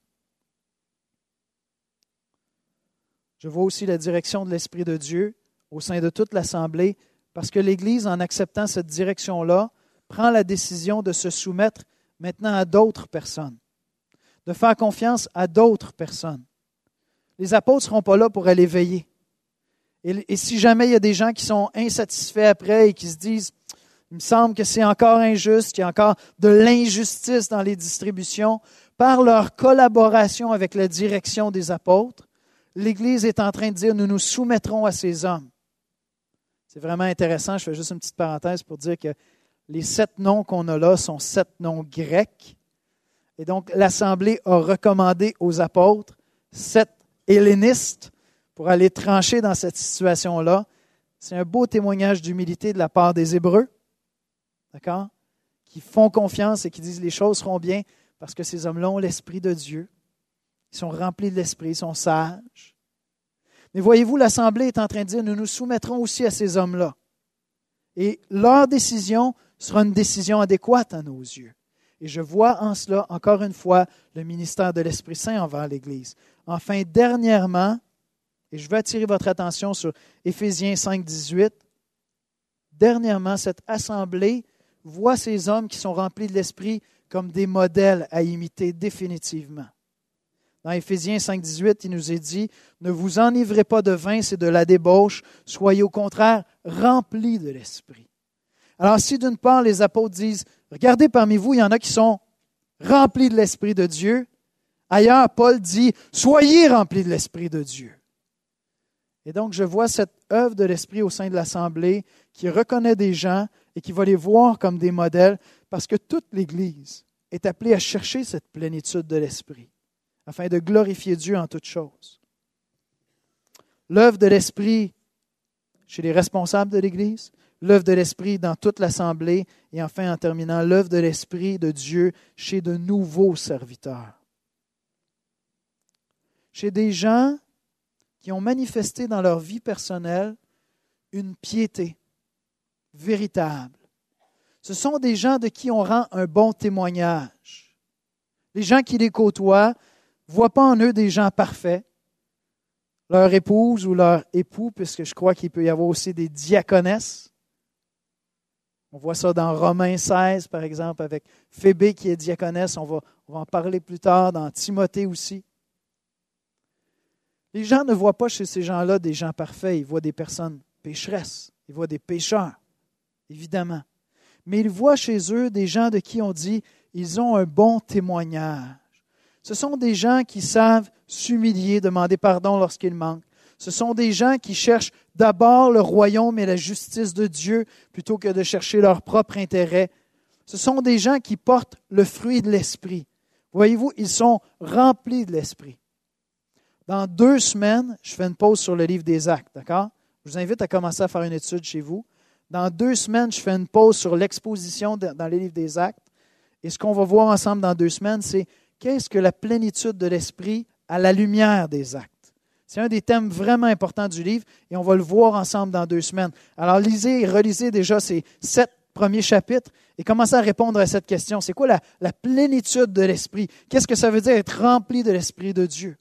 Je vois aussi la direction de l'Esprit de Dieu au sein de toute l'Assemblée, parce que l'Église, en acceptant cette direction-là, prend la décision de se soumettre maintenant à d'autres personnes, de faire confiance à d'autres personnes. Les apôtres ne seront pas là pour aller veiller. Et si jamais il y a des gens qui sont insatisfaits après et qui se disent « il me semble que c'est encore injuste, qu'il y a encore de l'injustice dans les distributions », par leur collaboration avec la direction des apôtres, l'Église est en train de dire « nous nous soumettrons à ces hommes ». C'est vraiment intéressant, je fais juste une petite parenthèse pour dire que les 7 noms qu'on a là sont 7 noms grecs. Et donc, l'Assemblée a recommandé aux apôtres 7 hellénistes pour aller trancher dans cette situation-là. C'est un beau témoignage d'humilité de la part des Hébreux, d'accord? Qui font confiance et qui disent les choses seront bien parce que ces hommes-là ont l'Esprit de Dieu. Ils sont remplis de l'Esprit, ils sont sages. Mais voyez-vous, l'Assemblée est en train de dire, nous nous soumettrons aussi à ces hommes-là. Et leur décision sera une décision adéquate à nos yeux. Et je vois en cela, encore une fois, le ministère de l'Esprit Saint envers l'Église. Enfin, dernièrement, et je veux attirer votre attention sur Éphésiens 5, 18, dernièrement, cette Assemblée voit ces hommes qui sont remplis de l'Esprit comme des modèles à imiter définitivement. Dans Éphésiens 5, 18, il nous est dit « Ne vous enivrez pas de vin, c'est de la débauche, soyez au contraire remplis de l'Esprit. » Alors si d'une part les apôtres disent « Regardez parmi vous, il y en a qui sont remplis de l'Esprit de Dieu », ailleurs Paul dit « Soyez remplis de l'Esprit de Dieu ». Et donc je vois cette œuvre de l'Esprit au sein de l'Assemblée qui reconnaît des gens et qui va les voir comme des modèles parce que toute l'Église est appelée à chercher cette plénitude de l'Esprit, afin de glorifier Dieu en toutes choses. L'œuvre de l'Esprit chez les responsables de l'Église, l'œuvre de l'Esprit dans toute l'Assemblée et enfin, en terminant, l'œuvre de l'Esprit de Dieu chez de nouveaux serviteurs. Chez des gens qui ont manifesté dans leur vie personnelle une piété véritable. Ce sont des gens de qui on rend un bon témoignage. Les gens qui les côtoient ne voient pas en eux des gens parfaits. Leur épouse ou leur époux, puisque je crois qu'il peut y avoir aussi des diaconesses. On voit ça dans Romains 16, par exemple, avec Phébé qui est diaconesse. On va en parler plus tard, dans Timothée aussi. Les gens ne voient pas chez ces gens-là des gens parfaits. Ils voient des personnes pécheresses. Ils voient des pécheurs, évidemment. Mais ils voient chez eux des gens de qui on dit ils ont un bon témoignage. Ce sont des gens qui savent s'humilier, demander pardon lorsqu'ils manquent. Ce sont des gens qui cherchent d'abord le royaume et la justice de Dieu plutôt que de chercher leur propre intérêt. Ce sont des gens qui portent le fruit de l'Esprit. Voyez-vous, ils sont remplis de l'Esprit. Dans 2 semaines, je fais une pause sur le livre des Actes, d'accord? Je vous invite à commencer à faire une étude chez vous. Dans 2 semaines, je fais une pause sur l'exposition dans les livres des Actes. Et ce qu'on va voir ensemble dans 2 semaines, c'est qu'est-ce que la plénitude de l'Esprit à la lumière des Actes. C'est un des thèmes vraiment importants du livre et on va le voir ensemble dans 2 semaines. Alors, lisez et relisez déjà ces 7 premiers chapitres et commencez à répondre à cette question. C'est quoi la plénitude de l'Esprit? Qu'est-ce que ça veut dire être rempli de l'Esprit de Dieu?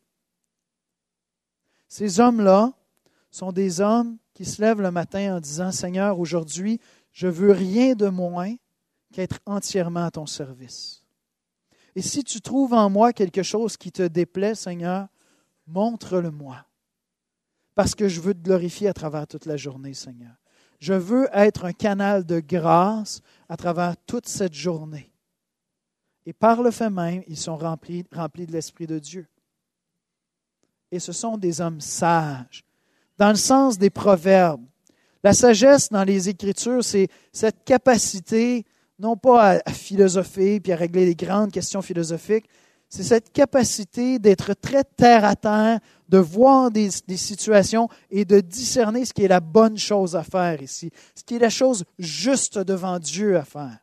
Ces hommes-là sont des hommes qui se lèvent le matin en disant « Seigneur, aujourd'hui, je veux rien de moins qu'être entièrement à ton service. Et si tu trouves en moi quelque chose qui te déplaît, Seigneur, montre-le-moi. Parce que je veux te glorifier à travers toute la journée, Seigneur. Je veux être un canal de grâce à travers toute cette journée. » Et par le fait même, ils sont remplis de l'Esprit de Dieu. Et ce sont des hommes sages. Dans le sens des proverbes, la sagesse dans les Écritures, c'est cette capacité, non pas à philosopher puis à régler les grandes questions philosophiques, c'est cette capacité d'être très terre à terre, de voir des situations et de discerner ce qui est la bonne chose à faire ici, ce qui est la chose juste devant Dieu à faire.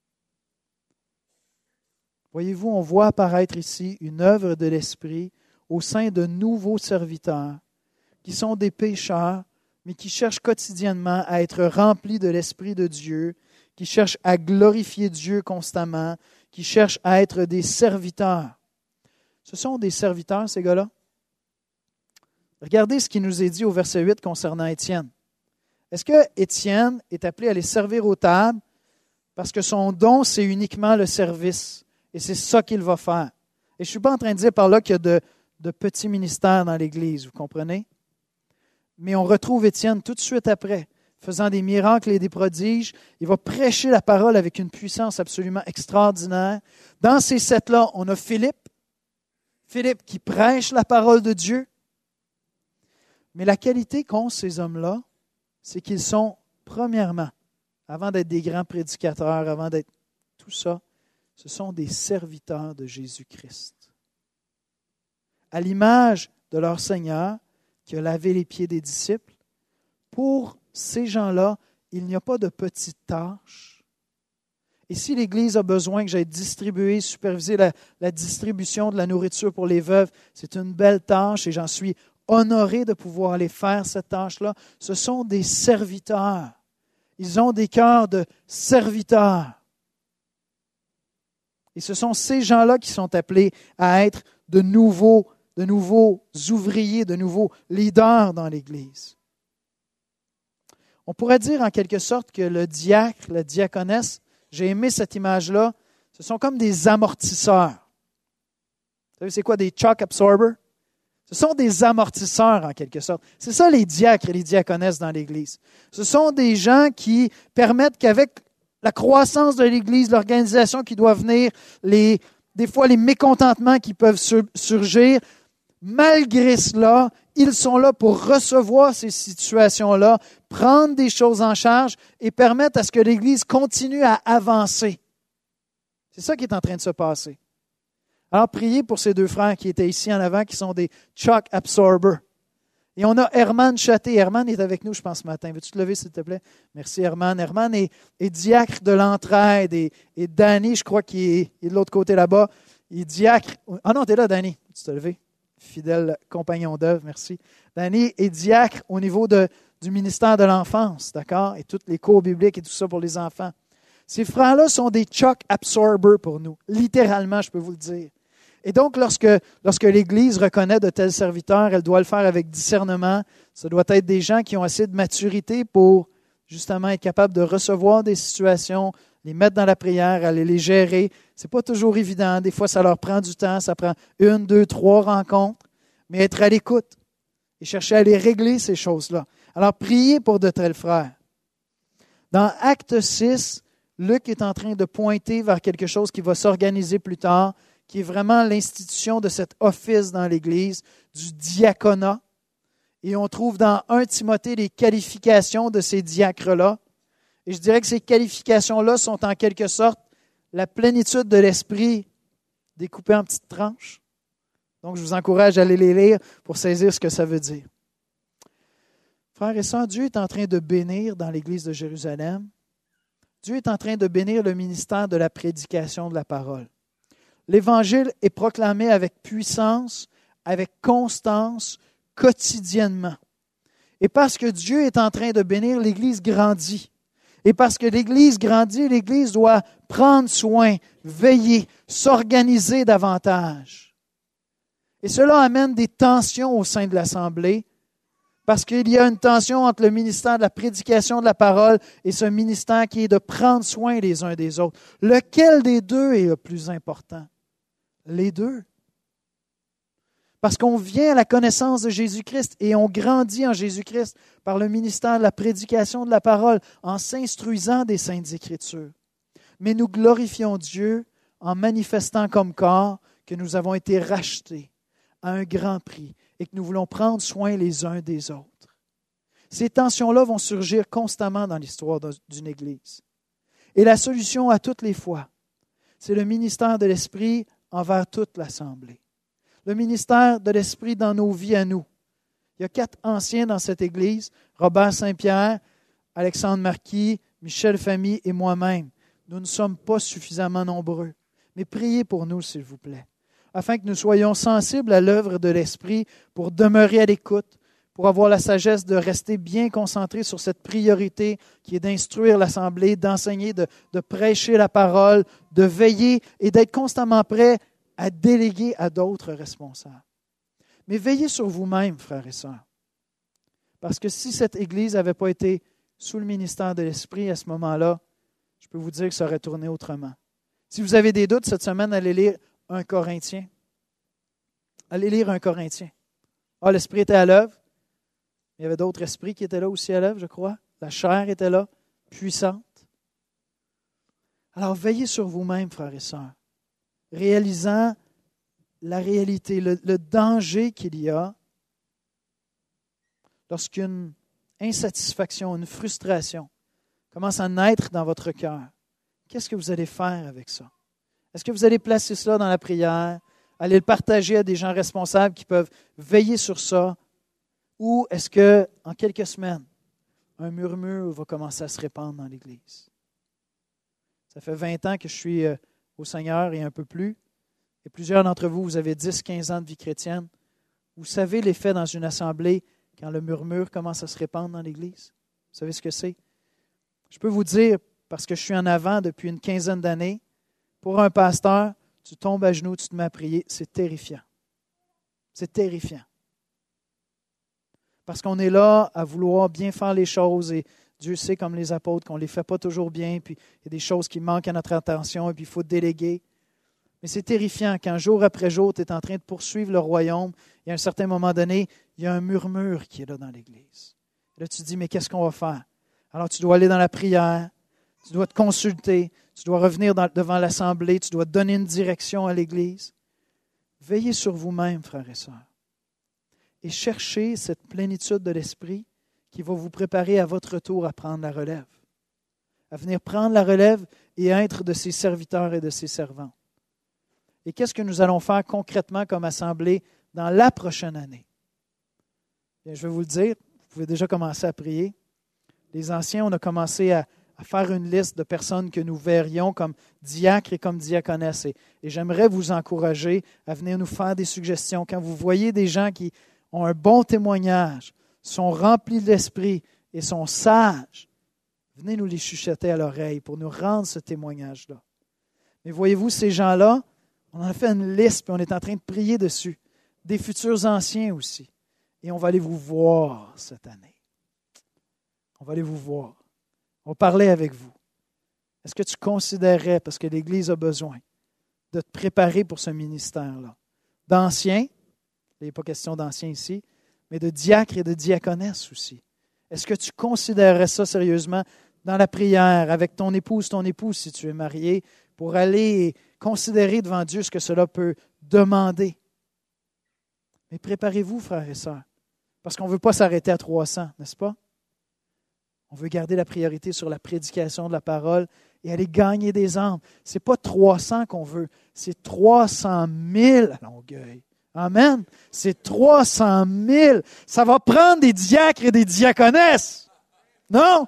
Voyez-vous, on voit apparaître ici une œuvre de l'Esprit au sein de nouveaux serviteurs qui sont des pécheurs, mais qui cherchent quotidiennement à être remplis de l'Esprit de Dieu, qui cherchent à glorifier Dieu constamment, qui cherchent à être des serviteurs. Ce sont des serviteurs, ces gars-là. Regardez ce qui nous est dit au verset 8 concernant Étienne. Est-ce que Étienne est appelé à les servir aux tables parce que son don, c'est uniquement le service et c'est ça qu'il va faire? Et je ne suis pas en train de dire par là qu'il y a de petits ministères dans l'Église, vous comprenez? Mais on retrouve Étienne tout de suite après, faisant des miracles et des prodiges. Il va prêcher la parole avec une puissance absolument extraordinaire. Dans ces 7-là, on a Philippe qui prêche la parole de Dieu. Mais la qualité qu'ont ces hommes-là, c'est qu'ils sont, premièrement, avant d'être des grands prédicateurs, avant d'être tout ça, ce sont des serviteurs de Jésus-Christ. À l'image de leur Seigneur, qui a lavé les pieds des disciples, pour ces gens-là, il n'y a pas de petites tâches. Et si l'Église a besoin que j'aille distribuer, superviser la distribution de la nourriture pour les veuves, c'est une belle tâche et j'en suis honoré de pouvoir aller faire cette tâche-là. Ce sont des serviteurs. Ils ont des cœurs de serviteurs. Et ce sont ces gens-là qui sont appelés à être de nouveaux ouvriers, de nouveaux leaders dans l'Église. On pourrait dire en quelque sorte que le diacre, la diaconesse, j'ai aimé cette image-là, ce sont comme des amortisseurs. Vous savez, c'est quoi des shock absorbers? Ce sont des amortisseurs en quelque sorte. C'est ça les diacres et les diaconesses dans l'Église. Ce sont des gens qui permettent qu'avec la croissance de l'Église, l'organisation qui doit venir, des fois les mécontentements qui peuvent surgir, malgré cela, ils sont là pour recevoir ces situations-là, prendre des choses en charge et permettre à ce que l'Église continue à avancer. C'est ça qui est en train de se passer. Alors, priez pour ces 2 frères qui étaient ici en avant, qui sont des shock absorbers. Et on a Herman Châté. Herman est avec nous, je pense, ce matin. Veux-tu te lever, s'il te plaît? Merci, Herman. Herman est diacre de l'entraide. Et Danny, je crois qu'il est de l'autre côté là-bas. Il est diacre. Ah non, tu es là, Danny. Tu t'es levé. Fidèle compagnon d'œuvre, merci. Danny est diacre au niveau du ministère de l'enfance, d'accord? Et toutes les cours bibliques et tout ça pour les enfants. Ces frères-là sont des shock absorbers pour nous. Littéralement, je peux vous le dire. Et donc, lorsque l'Église reconnaît de tels serviteurs, elle doit le faire avec discernement. Ça doit être des gens qui ont assez de maturité pour justement être capables de recevoir des situations, les mettre dans la prière, aller les gérer. Ce n'est pas toujours évident. Des fois, ça leur prend du temps. Ça prend 1, 2, 3 rencontres. Mais être à l'écoute et chercher à les régler, ces choses-là. Alors, priez pour de tels frères. Dans Acte 6, Luc est en train de pointer vers quelque chose qui va s'organiser plus tard, qui est vraiment l'institution de cet office dans l'Église, du diaconat. Et on trouve dans 1 Timothée les qualifications de ces diacres-là. Et je dirais que ces qualifications-là sont en quelque sorte la plénitude de l'esprit découpée en petites tranches. Donc, je vous encourage à aller les lire pour saisir ce que ça veut dire. Frères et sœurs, Dieu est en train de bénir dans l'Église de Jérusalem. Dieu est en train de bénir le ministère de la prédication de la parole. L'Évangile est proclamé avec puissance, avec constance, quotidiennement. Et parce que Dieu est en train de bénir, l'Église grandit. Et parce que l'Église grandit, l'Église doit prendre soin, veiller, s'organiser davantage. Et cela amène des tensions au sein de l'Assemblée, parce qu'il y a une tension entre le ministère de la prédication de la parole et ce ministère qui est de prendre soin les uns des autres. Lequel des deux est le plus important? Les deux. Parce qu'on vient à la connaissance de Jésus-Christ et on grandit en Jésus-Christ par le ministère de la prédication de la parole, en s'instruisant des Saintes Écritures. Mais nous glorifions Dieu en manifestant comme corps que nous avons été rachetés à un grand prix et que nous voulons prendre soin les uns des autres. Ces tensions-là vont surgir constamment dans l'histoire d'une Église. Et la solution à toutes les fois, c'est le ministère de l'Esprit envers toute l'Assemblée. Le ministère de l'Esprit dans nos vies à nous. Il y a 4 anciens dans cette Église, Robert Saint-Pierre, Alexandre Marquis, Michel Famille et moi-même. Nous ne sommes pas suffisamment nombreux. Mais priez pour nous, s'il vous plaît, afin que nous soyons sensibles à l'œuvre de l'Esprit pour demeurer à l'écoute, pour avoir la sagesse de rester bien concentrés sur cette priorité qui est d'instruire l'Assemblée, d'enseigner, de prêcher la parole, de veiller et d'être constamment prêts à déléguer à d'autres responsables. Mais veillez sur vous-même, frères et sœurs. Parce que si cette Église n'avait pas été sous le ministère de l'Esprit à ce moment-là, je peux vous dire que ça aurait tourné autrement. Si vous avez des doutes cette semaine, allez lire 1 Corinthiens. Allez lire 1 Corinthiens. Ah, l'Esprit était à l'œuvre. Il y avait d'autres esprits qui étaient là aussi à l'œuvre, je crois. La chair était là, puissante. Alors, veillez sur vous-même, frères et sœurs, réalisant la réalité, le danger qu'il y a lorsqu'une insatisfaction, une frustration commence à naître dans votre cœur. Qu'est-ce que vous allez faire avec ça? Est-ce que vous allez placer cela dans la prière, aller le partager à des gens responsables qui peuvent veiller sur ça? Ou est-ce que, en quelques semaines, un murmure va commencer à se répandre dans l'Église? Ça fait 20 ans que je suis au Seigneur et un peu plus. Et plusieurs d'entre vous, vous avez 10, 15 ans de vie chrétienne. Vous savez l'effet dans une assemblée quand le murmure commence à se répandre dans l'Église? Vous savez ce que c'est? Je peux vous dire, parce que je suis en avant depuis une quinzaine d'années, pour un pasteur, tu tombes à genoux, tu te mets à prier, c'est terrifiant. C'est terrifiant. Parce qu'on est là à vouloir bien faire les choses et Dieu sait, comme les apôtres, qu'on ne les fait pas toujours bien, puis il y a des choses qui manquent à notre attention et puis il faut déléguer. Mais c'est terrifiant quand jour après jour, tu es en train de poursuivre le royaume et à un certain moment donné, il y a un murmure qui est là dans l'Église. Et là, tu te dis, mais qu'est-ce qu'on va faire? Alors, tu dois aller dans la prière, tu dois te consulter, tu dois revenir devant l'Assemblée, tu dois donner une direction à l'Église. Veillez sur vous-même, frères et sœurs, et cherchez cette plénitude de l'Esprit qui va vous préparer à votre tour à prendre la relève, à venir prendre la relève et être de ses serviteurs et de ses servantes. Et qu'est-ce que nous allons faire concrètement comme Assemblée dans la prochaine année? Bien, je vais vous le dire, vous pouvez déjà commencer à prier. Les anciens, on a commencé à faire une liste de personnes que nous verrions comme diacres et comme diaconesses. Et j'aimerais vous encourager à venir nous faire des suggestions. Quand vous voyez des gens qui ont un bon témoignage, sont remplis de l'Esprit et sont sages, venez nous les chuchoter à l'oreille pour nous rendre ce témoignage-là. Mais voyez-vous, ces gens-là, on en a fait une liste et on est en train de prier dessus. Des futurs anciens aussi. Et on va aller vous voir cette année. On va aller vous voir. On va parler avec vous. Est-ce que tu considérerais, parce que l'Église a besoin, de te préparer pour ce ministère-là? D'anciens, il n'est pas question d'anciens ici, mais de diacres et de diaconesses aussi. Est-ce que tu considérerais ça sérieusement dans la prière, avec ton épouse, si tu es marié, pour aller considérer devant Dieu ce que cela peut demander? Mais préparez-vous, frères et sœurs, parce qu'on ne veut pas s'arrêter à 300, n'est-ce pas? On veut garder la priorité sur la prédication de la parole et aller gagner des âmes. Ce n'est pas 300 qu'on veut, c'est 300 000 à Longueuil. Amen. C'est 300 000. Ça va prendre des diacres et des diaconesses. Non?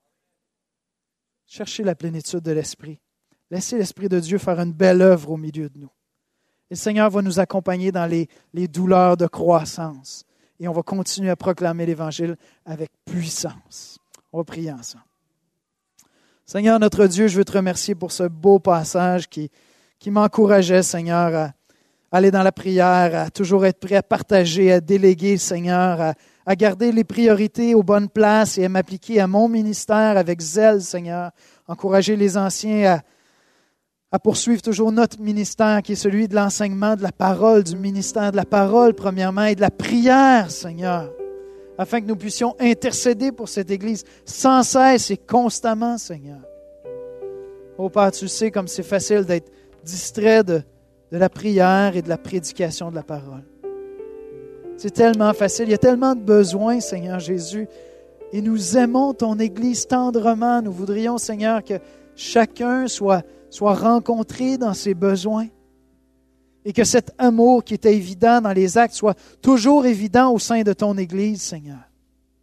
Cherchez la plénitude de l'Esprit. Laissez l'Esprit de Dieu faire une belle œuvre au milieu de nous. Et le Seigneur va nous accompagner dans les douleurs de croissance. Et on va continuer à proclamer l'Évangile avec puissance. On va prier ensemble. Seigneur, notre Dieu, je veux te remercier pour ce beau passage qui m'encourageait, Seigneur, à aller dans la prière, à toujours être prêt à partager, à déléguer, Seigneur, à garder les priorités aux bonnes places et à m'appliquer à mon ministère avec zèle, Seigneur. Encourager les anciens à poursuivre toujours notre ministère qui est celui de l'enseignement de la parole, du ministère de la parole, premièrement, et de la prière, Seigneur, afin que nous puissions intercéder pour cette Église sans cesse et constamment, Seigneur. Oh Père, tu sais comme c'est facile d'être distrait de la prière et de la prédication de la parole. C'est tellement facile, il y a tellement de besoins, Seigneur Jésus, et nous aimons ton Église tendrement. Nous voudrions, Seigneur, que chacun soit rencontré dans ses besoins et que cet amour qui était évident dans les actes soit toujours évident au sein de ton Église, Seigneur.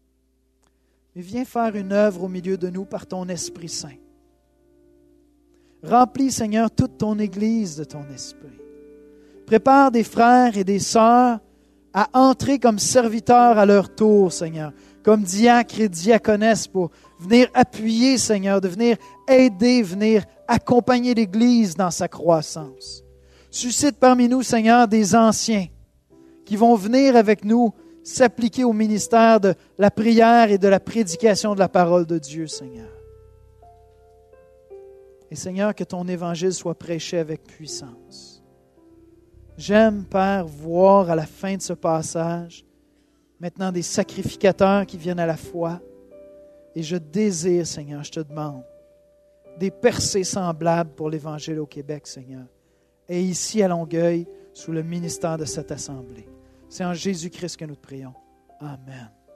Mais viens faire une œuvre au milieu de nous par ton Esprit Saint. Remplis, Seigneur, toute ton Église de ton Esprit. Prépare des frères et des sœurs à entrer comme serviteurs à leur tour, Seigneur, comme diacres et diaconesses pour venir appuyer, Seigneur, de venir aider, venir accompagner l'Église dans sa croissance. Suscite parmi nous, Seigneur, des anciens qui vont venir avec nous s'appliquer au ministère de la prière et de la prédication de la parole de Dieu, Seigneur. Et Seigneur, que ton évangile soit prêché avec puissance. J'aime, Père, voir à la fin de ce passage maintenant des sacrificateurs qui viennent à la foi. Et je désire, Seigneur, je te demande, des percées semblables pour l'Évangile au Québec, Seigneur. Et ici à Longueuil, sous le ministère de cette assemblée. C'est en Jésus-Christ que nous te prions. Amen.